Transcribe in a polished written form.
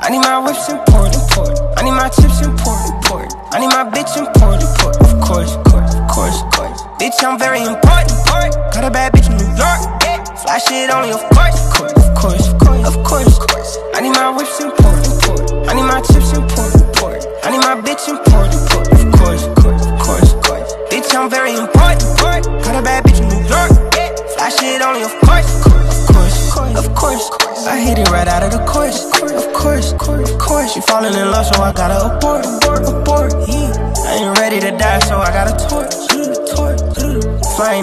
I need my whips imported. I need my chips imported. I need my bitch imported. Of course. Bitch, I'm very important. Got a bad bitch in New York. Fly shit only, of course. I need my whips imported. I need my chips imported. I need my bitch imported. Of course. Bitch, I'm very important. Got a bad bitch in New York. Fly shit only, of course. I hit it right out of the course. Of course. She falling in love, so I gotta abort. I ain't ready to die, so I gotta torch.